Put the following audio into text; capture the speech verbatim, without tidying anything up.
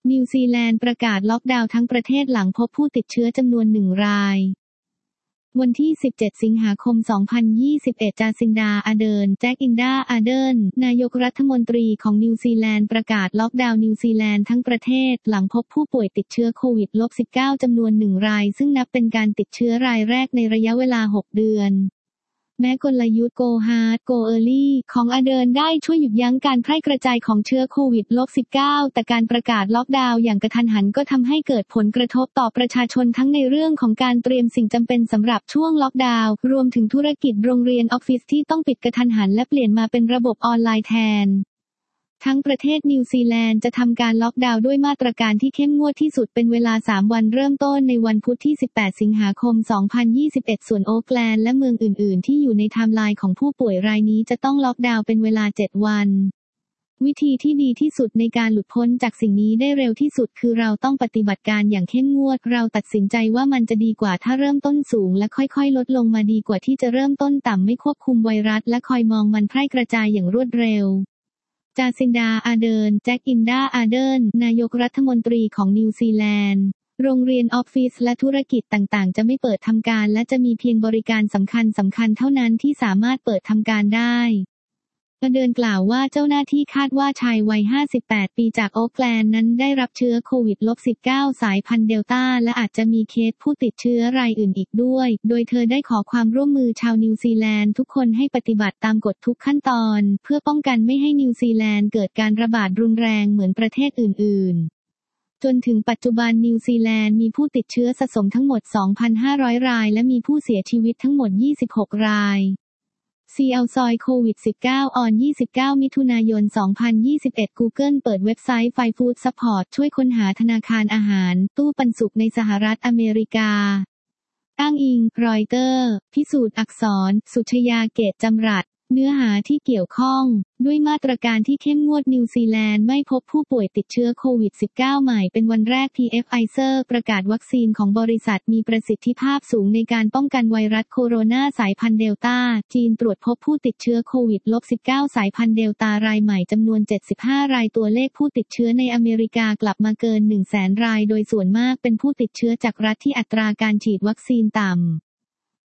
นิวซีแลนด์ประกาศล็อกดาวน์ทั้งประเทศหลังพบผู้ติดเชื้อจำนวนหนึ่งรายวันที่สิบเจ็ดสิงหาคมสองพันยี่สิบเอ็ดจาซินดาอาเดิร์นแจ็คอินดาอาเดิร์นนายกรัฐมนตรีของนิวซีแลนด์ประกาศล็อกดาวน์นิวซีแลนด์ทั้งประเทศหลังพบผู้ป่วยติดเชื้อโควิด สิบเก้า จำนวนหนึ่งรายซึ่งนับเป็นการติดเชื้อรายแรกในระยะเวลาหกเดือนแม้กลยุทธ์ Go Hard Go Early ของอาเดิร์นได้ช่วยหยุดยั้งการแพร่กระจายของเชื้อโควิด สิบเก้า แต่การประกาศล็อกดาวน์อย่างกระทันหันก็ทำให้เกิดผลกระทบต่อประชาชนทั้งในเรื่องของการเตรียมสิ่งจำเป็นสำหรับช่วงล็อกดาวน์รวมถึงธุรกิจโรงเรียนออฟฟิศที่ต้องปิดกระทันหันและเปลี่ยนมาเป็นระบบออนไลน์แทนทั้งประเทศนิวซีแลนด์จะทำการล็อกดาวน์ด้วยมาตรการที่เข้มงวดที่สุดเป็นเวลาสามวันเริ่มต้นในวันพุธที่สิบแปดสิงหาคมสองพันยี่สิบเอ็ดส่วนโอ๊คแลนด์และเมืองอื่นๆที่อยู่ในไทม์ไลน์ของผู้ป่วยรายนี้จะต้องล็อกดาวน์เป็นเวลาเจ็ดวันวิธีที่ดีที่สุดในการหลุดพ้นจากสิ่งนี้ได้เร็วที่สุดคือเราต้องปฏิบัติการอย่างเข้มงวดเราตัดสินใจว่ามันจะดีกว่าถ้าเริ่มต้นสูงและค่อยๆลดลงมาดีกว่าที่จะเริ่มต้นต่ำไม่ควบคุมไวรัสและคอยมองมันแพร่กระจายอย่างรวดเร็วจาซินดาอาเดิร์นแจ็คอินดาอาเดิร์นนายกรัฐมนตรีของนิวซีแลนด์โรงเรียนออฟฟิศและธุรกิจต่างๆจะไม่เปิดทำการและจะมีเพียงบริการสำคัญสำคัญเท่านั้นที่สามารถเปิดทำการได้อาเดิร์นกล่าวว่าเจ้าหน้าที่คาดว่าชายวัยห้าสิบแปดปีจากโอ๊คแลนด์นั้นได้รับเชื้อโควิด สิบเก้า สายพันธุ์เดลต้าและอาจจะมีเคสผู้ติดเชื้อรายอื่นอีกด้วยโดยเธอได้ขอความร่วมมือชาวนิวซีแลนด์ทุกคนให้ปฏิบัติตามกฎทุกขั้นตอนเพื่อป้องกันไม่ให้นิวซีแลนด์เกิดการระบาดรุนแรงเหมือนประเทศอื่นๆจนถึงปัจจุบันนิวซีแลนด์มีผู้ติดเชื้อสะสมทั้งหมด สองพันห้าร้อย รายและมีผู้เสียชีวิตทั้งหมดยี่สิบหกรายซี แอล ซอยโควิด สิบเก้า ออนยี่สิบเก้ามิถุนายนสองพันยี่สิบเอ็ด Google เปิดเว็บไซต์ Five Food Support ช่วยค้นหาธนาคารอาหารตู้ปันสุกในสหรัฐอเมริกาอ้างอิงรอยเตอร์พิสูจน์อักษรสุชยาเกตจำรัดเนื้อหาที่เกี่ยวข้องด้วยมาตรการที่เข้มงวดนิวซีแลนด์ไม่พบผู้ป่วยติดเชื้อโควิด สิบเก้า ใหม่เป็นวันแรก พี เอฟ Pfizer ประกาศวัคซีนของบริษัทมีประสิทธิภาพสูงในการป้องกันไวรัสโคโรนาสายพันธุ์เดลต้าจีนตรวจพบผู้ติดเชื้อโควิด สิบเก้า สายพันธุ์เดลต้ารายใหม่จำนวนเจ็ดสิบห้ารายตัวเลขผู้ติดเชื้อในอเมริกากลับมาเกิน หนึ่งแสน รายโดยส่วนมากเป็นผู้ติดเชื้อจากรัฐที่อัตราการฉีดวัคซีนต่ำ